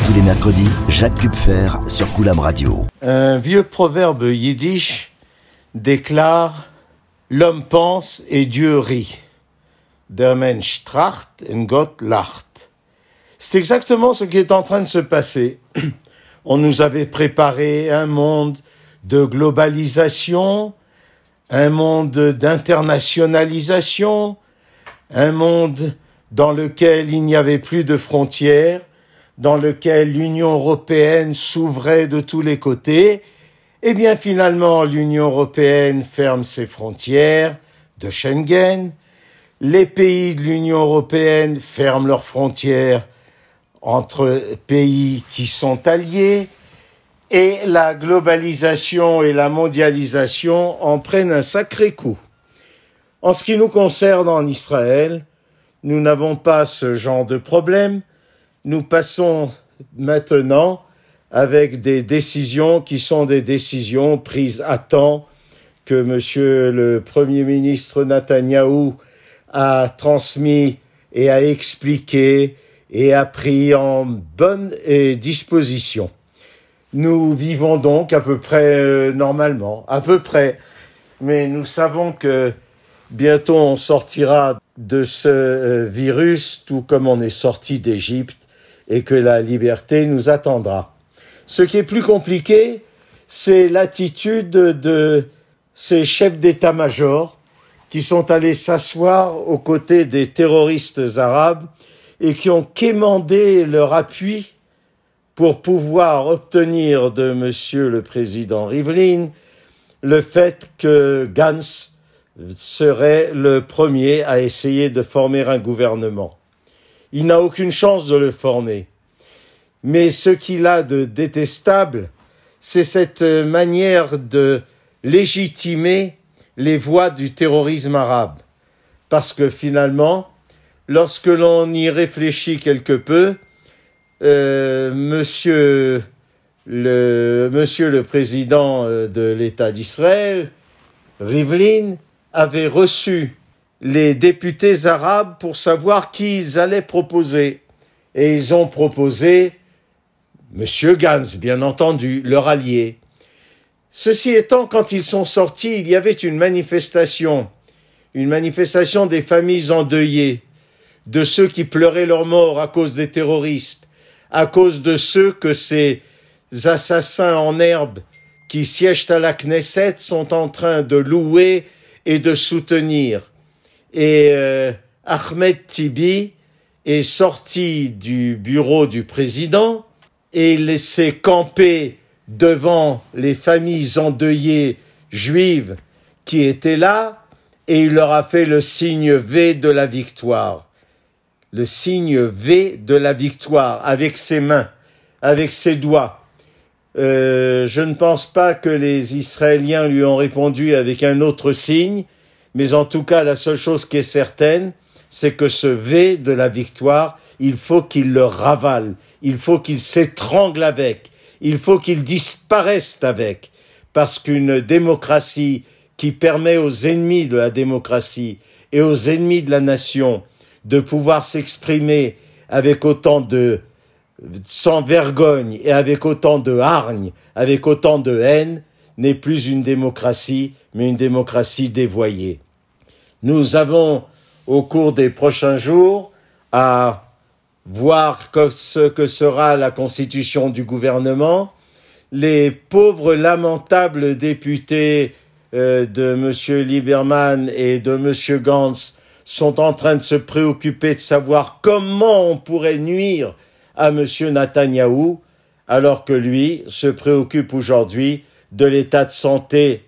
Tous les mercredis, Jacques Kupfer sur Koulam Radio. Un vieux proverbe yiddish déclare « L'homme pense et Dieu rit ». Der Mensch tracht und Gott lacht. C'est exactement ce qui est en train de se passer. On nous avait préparé un monde de globalisation, un monde d'internationalisation, un monde dans lequel il n'y avait plus de frontières, dans lequel l'Union européenne s'ouvrait de tous les côtés. Eh bien, finalement, l'Union européenne ferme ses frontières de Schengen. Les pays de l'Union européenne ferment leurs frontières entre pays qui sont alliés. Et la globalisation et la mondialisation en prennent un sacré coup. En ce qui nous concerne en Israël, nous n'avons pas ce genre de problème. Nous passons maintenant avec des décisions qui sont des décisions prises à temps, que Monsieur le Premier ministre Netanyahou a transmis et a expliqué et a pris en bonne disposition. Nous vivons donc à peu près normalement, à peu près, mais nous savons que bientôt on sortira de ce virus, tout comme on est sorti d'Égypte, et que la liberté nous attendra. Ce qui est plus compliqué, c'est l'attitude de ces chefs d'état-major qui sont allés s'asseoir aux côtés des terroristes arabes et qui ont quémandé leur appui pour pouvoir obtenir de Monsieur le Président Rivlin le fait que Gantz serait le premier à essayer de former un gouvernement. Il n'a aucune chance de le former. Mais ce qu'il a de détestable, c'est cette manière de légitimer les voies du terrorisme arabe. Parce que finalement, lorsque l'on y réfléchit quelque peu, Monsieur le Président de l'État d'Israël, Rivlin, avait reçu les députés arabes pour savoir qui ils allaient proposer. Et ils ont proposé Monsieur Gantz, bien entendu, leur allié. Ceci étant, quand ils sont sortis, il y avait une manifestation des familles endeuillées, de ceux qui pleuraient leur mort à cause des terroristes, à cause de ceux que ces assassins en herbe qui siègent à la Knesset sont en train de louer et de soutenir. Et Ahmed Tibi est sorti du bureau du président et il s'est campé devant les familles endeuillées juives qui étaient là et il leur a fait le signe V de la victoire. Le signe V de la victoire avec ses mains, avec ses doigts. Je ne pense pas que les Israéliens lui ont répondu avec un autre signe, mais en tout cas, la seule chose qui est certaine, c'est que ce V de la victoire, il faut qu'il le ravale, il faut qu'il s'étrangle avec, il faut qu'il disparaisse avec, parce qu'une démocratie qui permet aux ennemis de la démocratie et aux ennemis de la nation de pouvoir s'exprimer avec autant de sans vergogne et avec autant de hargne, avec autant de haine, n'est plus une démocratie, mais une démocratie dévoyée. Nous avons, au cours des prochains jours, à voir ce que sera la constitution du gouvernement. Les pauvres, lamentables députés de M. Lieberman et de M. Gantz sont en train de se préoccuper de savoir comment on pourrait nuire à M. Netanyahou, alors que lui se préoccupe aujourd'hui de l'état de santé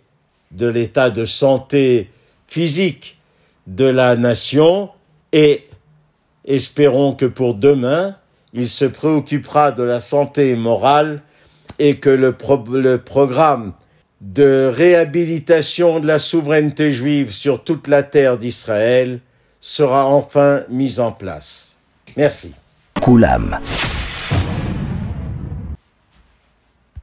physique de la nation et espérons que pour demain, il se préoccupera de la santé morale et que le programme de réhabilitation de la souveraineté juive sur toute la terre d'Israël sera enfin mis en place. Merci. Koulam.